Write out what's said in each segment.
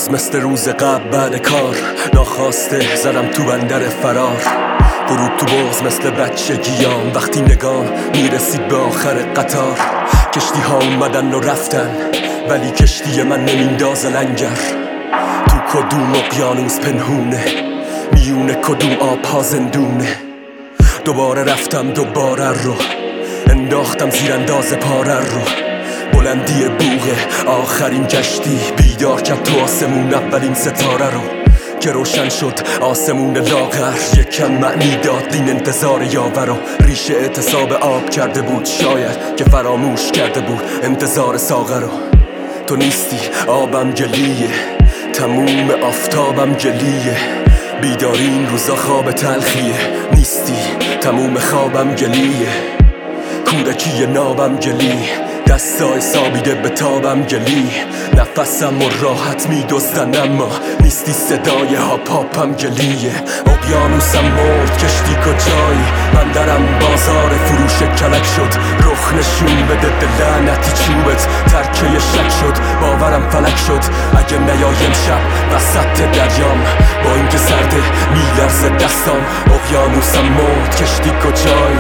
امروز مثل روز قبل بعد کار ناخواسته زدم تو بندر فرار. غروب تو بغض مثل بچگیام، وقتی نگام میرسید به آخر قطار. کشتی ها اومدن و رفتن ولی کشتی من نمیندازه لنگر. تو کدوم اقیانوس پنهونه، میونه کدوم آب ها زندونه. دوباره رفتم دوباره رو انداختم زیر انداز پاره رو. بلندی بوغه آخرین کشتی بیدار کرد تو آسمون اولین ستاره رو که روشن شد آسمون لاغر. یکم معنی داد این انتظار یاور رو. ریشه اعتصاب آب کرده بود شاید که فراموش کرده بود انتظار ساغر رو. تو نیستی آبم گلیه، تموم آفتابم گلیه. بیداری این روزا خواب تلخیه، نیستی تموم خوابم گلیه. کودکی نابم گلی، دستای سابیده به تابم گلی. نفسم و راحت میدزدن اما نیستی صدای هاپاپم گلیه. اقیانوسم مرد کشتی کجایی، من درم بازار فروش کلک شد. رخ نشون بده به لعنتی چوبت، ترکه شک شد باورم فلک شد. اگه نیایم شب وسط دریام با اینکه سرده میلرزه دستام. اقیانوسم مرد کشتی کجایی.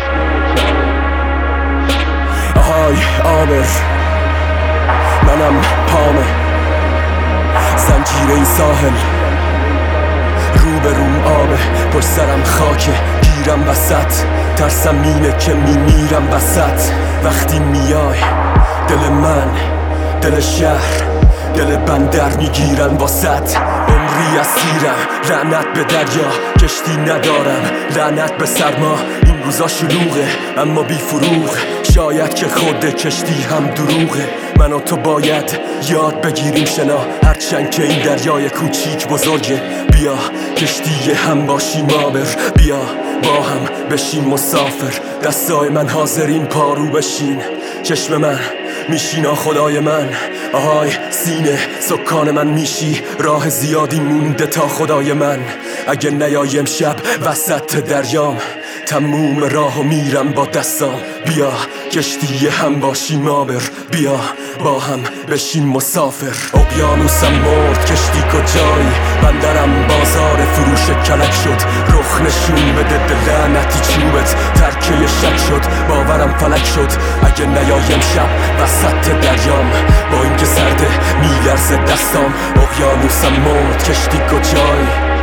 آهای آبر منم پامه، زنجیر این ساحل روبروم آبه. پشت سرم خاکه گیرم وسط، ترسم اینه که میمیرم وسط. وقتی میای دل من، دل شهر، دل بندر میگیرن واسط. عمری اسیرم لعنت به دریا، کشتی ندارم لعنت به سرما. این روزا شلوغه اما بی فروغ، شاید که خود کشتی هم دروغه. من و تو باید یاد بگیریم شنا، هرچند که این دریای کوچیک بزرگه. بیا کشتی هم باشیم آبر، بیا با هم بشیم مسافر. دستای من حاضرین پارو بشین، چشم من میشینا خدای من. آهای سینه سکان من میشی، راه زیادی مونده تا خدای من. اگه نیایم شب وسط دریام تموم راهو میرم با دستام. بیا کشتی هم باشیم آبر، بیا با هم بشیم مسافر. اقیانوسم مرد کشتی کجایی، بندرم بازار فروش کلک شد. رخ نشون بده به لعنتی چوبت، ترکه شک شد باورم فلک شد. اگه نیایم شب وسط دریام با اینکه سرده میلرزه دستام. اقیانوسم مرد کشتی کجایی.